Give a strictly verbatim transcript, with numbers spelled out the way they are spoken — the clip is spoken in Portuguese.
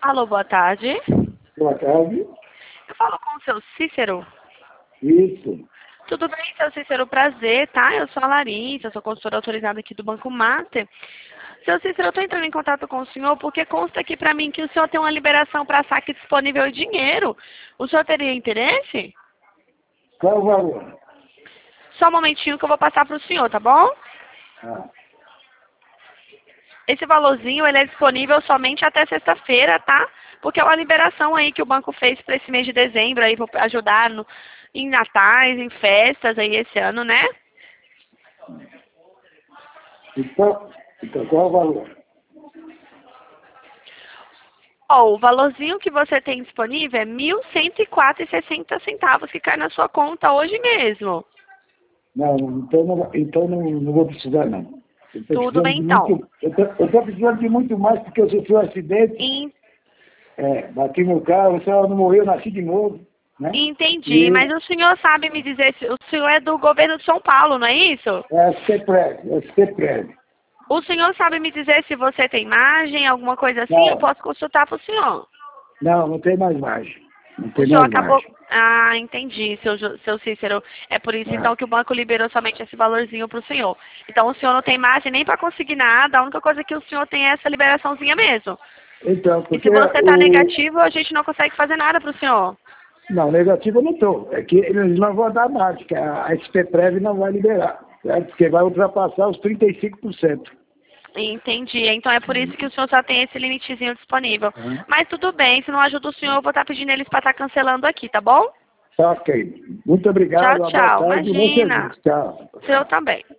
Alô, boa tarde. Boa tarde. Eu falo com o seu Cícero. Isso. Tudo bem, seu Cícero? Prazer, tá? Eu sou a Larissa, sou consultora autorizada aqui do Banco Master. Seu Cícero, eu estou entrando em contato com o senhor porque consta aqui para mim que o senhor tem uma liberação para saque disponível em dinheiro. O senhor teria interesse? Qual o valor? Só um momentinho que eu vou passar para o senhor, tá bom? Ah, Esse valorzinho, ele é disponível somente até sexta-feira, tá? Porque é uma liberação aí que o banco fez para esse mês de dezembro aí, para ajudar no, em natais, em festas aí esse ano, né? então, então, qual o valor? Ó, o valorzinho que você tem disponível é mil cento e quatro reais e sessenta centavos que cai na sua conta hoje mesmo. Não, então, não, então não, não vou precisar, não. Eu tô Tudo precisando bem, de então. muito, eu tô, eu tô precisando de muito mais porque eu sofri um acidente, En- é, bati no carro, você não morreu, eu nasci de novo, né? Entendi, E mas o senhor sabe me dizer, se o senhor é do governo de São Paulo, não é isso? é S T Prévio, S T Prévio. O senhor sabe me dizer se você tem imagem, alguma coisa assim? Eu Não, posso consultar para o senhor. não, não tem mais margem. Não O tem senhor mais acabou... margem. Ah, entendi, seu, Ju- seu Cícero. É por isso, Ah, então, que o banco liberou somente esse valorzinho para o senhor. Então, o senhor não tem margem nem para conseguir nada. A única coisa que o senhor tem é essa liberaçãozinha mesmo. então, E porque se você está o... negativo, a gente não consegue fazer nada para o senhor. Não, negativo eu não estou. É que eles não vão dar mais, que a S P Prévio não vai liberar, certo? Porque vai ultrapassar os trinta e cinco por cento. Entendi. Então é por isso que o senhor só tem esse limitezinho disponível. Tá? Mas tudo bem, se não ajuda o senhor, eu vou estar pedindo eles para estar cancelando aqui, tá bom? Tá ok. Muito obrigado, Tchau, uma boa tchau. tarde e bom Imagina. serviço. Tchau. O senhor também.